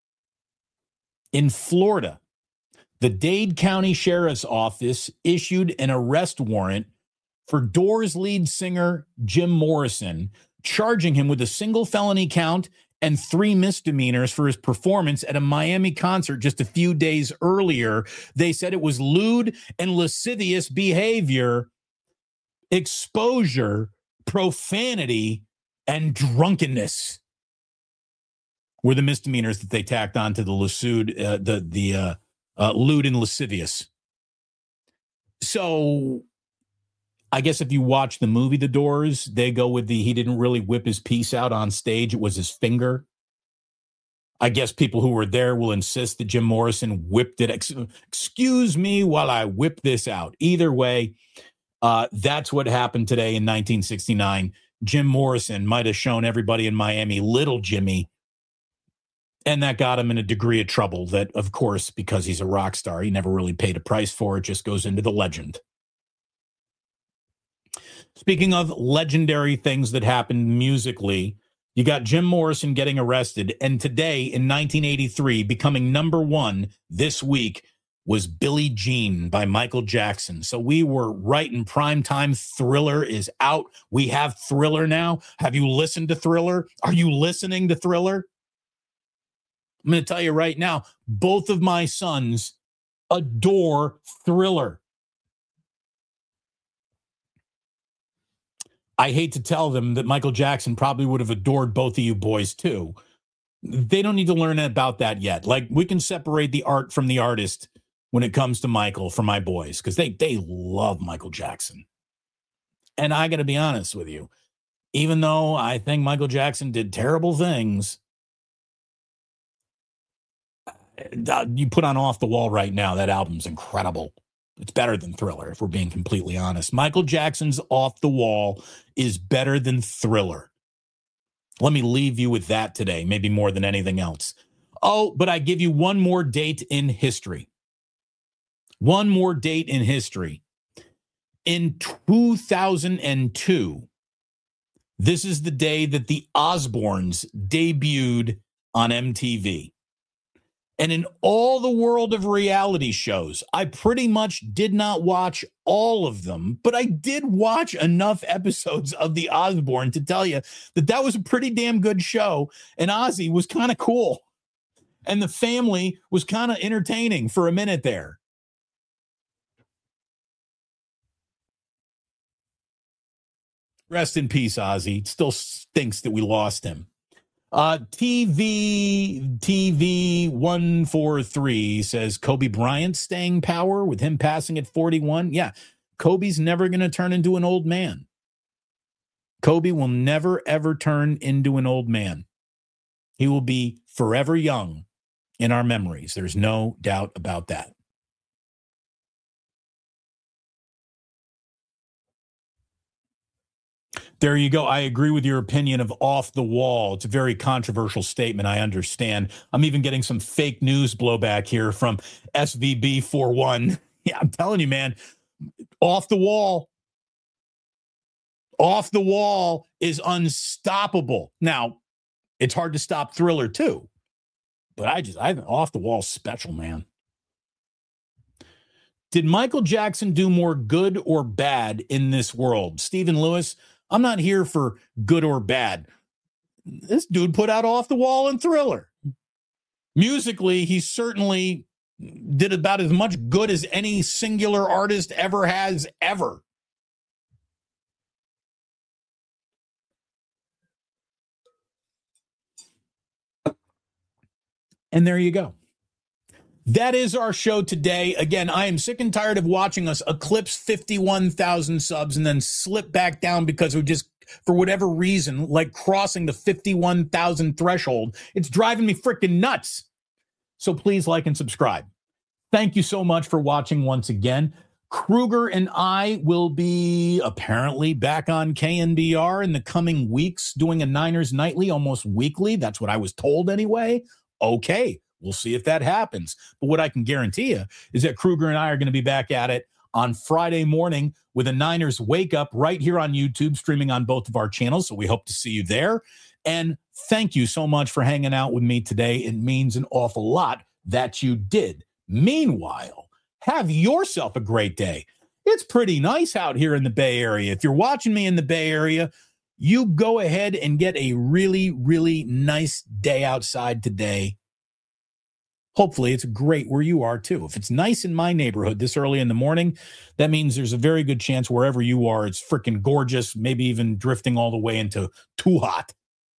in Florida, the Dade County Sheriff's Office issued an arrest warrant for Doors lead singer Jim Morrison, charging him with a single felony count and 3 misdemeanors for his performance at a Miami concert just a few days earlier. They said it was lewd and lascivious behavior, exposure, profanity, and drunkenness were the misdemeanors that they tacked on to the lewd and lascivious. So I guess if you watch the movie The Doors, they go with he didn't really whip his piece out on stage. It was his finger. I guess people who were there will insist that Jim Morrison whipped it. Excuse me while I whip this out. Either way, that's what happened today in 1969. Jim Morrison might have shown everybody in Miami Little Jimmy, and that got him in a degree of trouble that, of course, because he's a rock star, he never really paid a price for. It just goes into the legend. Speaking of legendary things that happened musically, you got Jim Morrison getting arrested, and today in 1983, becoming number 1 this week, was Billie Jean by Michael Jackson. So we were right in prime time. Thriller is out. We have Thriller now. Have you listened to Thriller? Are you listening to Thriller? I'm going to tell you right now, both of my sons adore Thriller. I hate to tell them that Michael Jackson probably would have adored both of you boys too. They don't need to learn about that yet. Like, we can separate the art from the artist when it comes to Michael for my boys, because they love Michael Jackson. And I got to be honest with you, even though I think Michael Jackson did terrible things, you put on Off the Wall right now, that album's incredible. It's better than Thriller, if we're being completely honest. Michael Jackson's Off the Wall is better than Thriller. Let me leave you with that today, maybe more than anything else. Oh, but I give you one more date in history. One more date in history. In 2002, this is the day that the Osbournes debuted on MTV. And in all the world of reality shows, I pretty much did not watch all of them, but I did watch enough episodes of The Osbourne to tell you that that was a pretty damn good show. And Ozzy was kind of cool. And the family was kind of entertaining for a minute there. Rest in peace, Ozzy. It still stinks that we lost him. TV 143 says Kobe Bryant staying power with him passing at 41. Yeah, Kobe's never going to turn into an old man. Kobe will never, ever turn into an old man. He will be forever young in our memories. There's no doubt about that. There you go. I agree with your opinion of Off the Wall. It's a very controversial statement. I understand. I'm even getting some fake news blowback here from SVB41. Yeah, I'm telling you, man, Off the Wall. Off the Wall is unstoppable. Now, it's hard to stop Thriller too, but I think Off the Wall special, man. Did Michael Jackson do more good or bad in this world? Stephen Lewis, I'm not here for good or bad. This dude put out Off the Wall and Thriller. Musically, he certainly did about as much good as any singular artist ever has, ever. And there you go. That is our show today. Again, I am sick and tired of watching us eclipse 51,000 subs and then slip back down because we just for whatever reason, like crossing the 51,000 threshold. It's driving me freaking nuts. So please like and subscribe. Thank you so much for watching once again. Kruger and I will be apparently back on KNBR in the coming weeks, doing a Niners Nightly almost weekly. That's what I was told anyway. Okay, we'll see if that happens. But what I can guarantee you is that Kruger and I are going to be back at it on Friday morning with a Niners Wake Up right here on YouTube, streaming on both of our channels. So we hope to see you there. And thank you so much for hanging out with me today. It means an awful lot that you did. Meanwhile, have yourself a great day. It's pretty nice out here in the Bay Area. If you're watching me in the Bay Area, you go ahead and get a really, really nice day outside today. Hopefully, it's great where you are, too. If it's nice in my neighborhood this early in the morning, that means there's a very good chance wherever you are, it's freaking gorgeous, maybe even drifting all the way into too hot.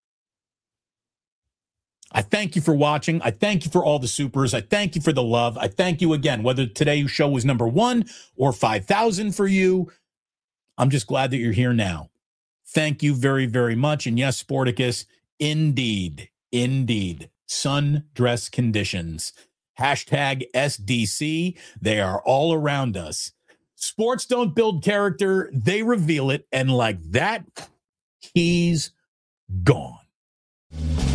I thank you for watching. I thank you for all the supers. I thank you for the love. I thank you again, whether today's show was number 1 or 5,000 for you. I'm just glad that you're here now. Thank you very, very much. And yes, Sporticus, indeed, sundress conditions. Hashtag SDC. They are all around us. Sports don't build character. They reveal it. And like that, he's gone.